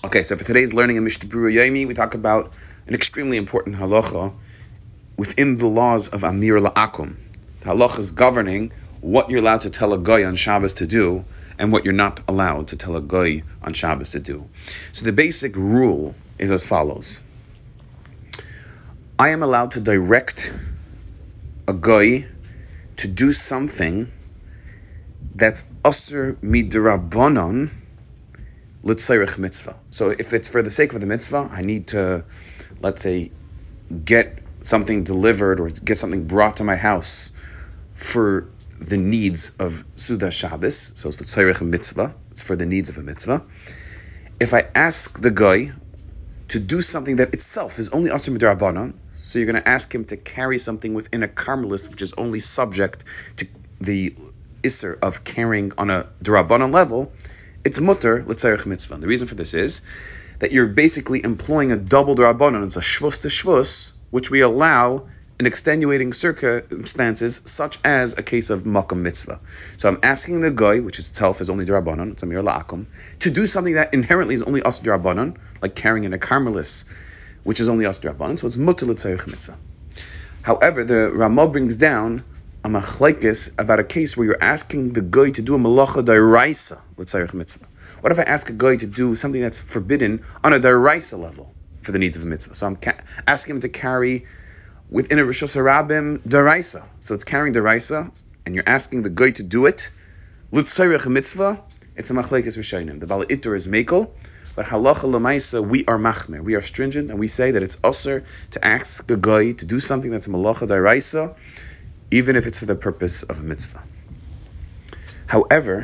Okay, so for today's learning in Mishnah Berurah Yomi, we talk about an extremely important halacha within the laws of Amir La'akum. The halacha is governing what you're allowed to tell a goy on Shabbos to do and what you're not allowed to tell a goy on Shabbos to do. So the basic rule is as follows. I am allowed to direct a goy to do something that's asur midrabanan l'tzorech mitzvah. So if it's for the sake of the mitzvah, I need to, let's say, get something delivered or get something brought to my house for the needs of Suda Shabbos. So it's l'tzorech mitzvah. It's for the needs of a mitzvah. If I ask the guy to do something that itself is only asur midrabanan, so you're going to ask him to carry something within a karmelis, which is only subject to the isser of carrying on a d'Rabbanan level, it's mutter l'tzorech mitzvah. And the reason for this is that you're basically employing a double d'Rabbanan. It's a shvus to shvus, which we allow in extenuating circumstances, such as a case of makam mitzvah. So I'm asking the guy, which itself is only d'Rabbanan, it's amir la'akum, to do something that inherently is only asur d'Rabbanan, like carrying in a karmelis, which is only asur d'Rabbanan, so it's mutter l'tzorech mitzvah. However, the Ramah brings down a machlekes about a case where you're asking the guy to do a malacha d'oraisa l'tzorech mitzvah. What if I ask a guy to do something that's forbidden on a d'oraisa level for the needs of a mitzvah? So I'm asking him to carry within a rishus harabim d'oraisa. So it's carrying d'oraisa, and you're asking the guy to do it l'tzorech mitzvah. It's a machlekes rishonim. The Bala Itur is mekel, but halacha l'maisa we are machmer. We are stringent, and we say that it's usher to ask a guy to do something that's a malacha d'oraisa, even if it's for the purpose of a mitzvah. However,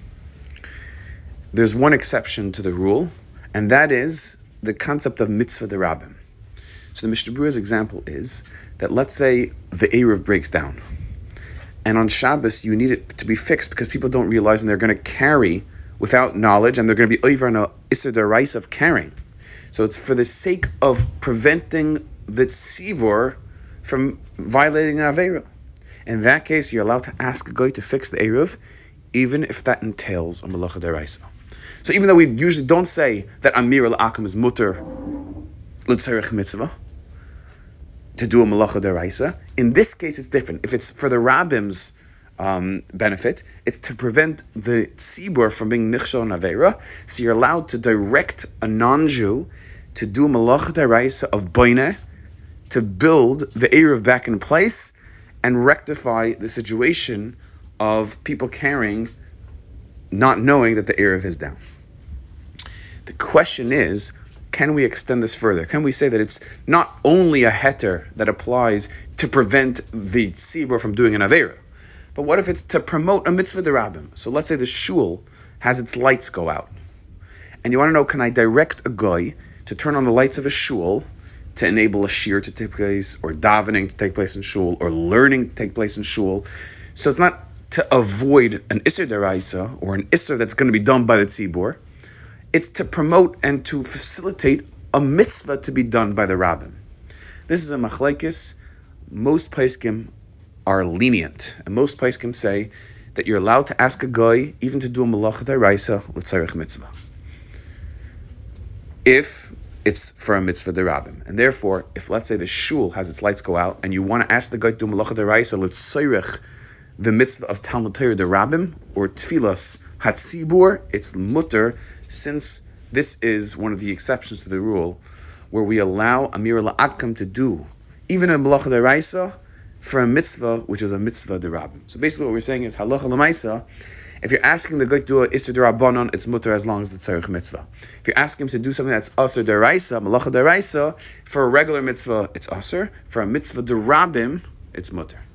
there's one exception to the rule, and that is the concept of mitzvah d'Rabim. So the Mishnah Berurah's example is that, let's say the Eruv breaks down, and on Shabbos you need it to be fixed because people don't realize and they're going to carry without knowledge, and they're going to be over on a isser d'oraisa of carrying. So it's for the sake of preventing the tzibur from violating an aveira. In that case, you're allowed to ask a guy to fix the Eruv, even if that entails a malacha d'oraisa. So even though we usually don't say that Amir al-Akim is mutter l'tzorech mitzvah, to do a malacha d'oraisa, in this case it's different. If it's for the Rabbim's benefit, it's to prevent the tzibur from being nichshol and aveira, so you're allowed to direct a non-Jew to do a malacha d'oraisa of boineh, to build the Eruv back in place and rectify the situation of people carrying, not knowing that the Eruv is down. The question is, can we extend this further? Can we say that it's not only a heter that applies to prevent the tzibur from doing an aveira, but what if it's to promote a mitzvah d'Rabim? So let's say the shul has its lights go out, and you want to know, can I direct a guy to turn on the lights of a shul to enable a shir to take place, or davening to take place in shul, or learning to take place in shul? So it's not to avoid an isser d'oraisa, or an isser that's going to be done by the tzibur. It's to promote and to facilitate a mitzvah to be done by the Rabbim. This is a machlekes. Most poskim are lenient, and most poskim say that you're allowed to ask a guy even to do a malacha d'oraisa l'tzorech mitzvah, if it's for a mitzvah d'Rabim. And therefore, if let's say the shul has its lights go out and you want to ask the guy to do malacha d'oraisa l'tzorech the mitzvah of Talmud Torah d'Rabim or tfilas hatzibur, it's mutter, since this is one of the exceptions to the rule where we allow Amir la'akum to do even a malacha d'oraisa for a mitzvah which is a mitzvah d'Rabim. So basically what we're saying is halacha l'maisa, if you're asking the guy to do a isser d'Rabbanan, it's mutter as long as the tzorech mitzvah. If you're asking him to do something that's asur d'oraisa, malacha d'oraisa, for a regular mitzvah, it's asur. For a mitzvah d'Rabim, it's mutter.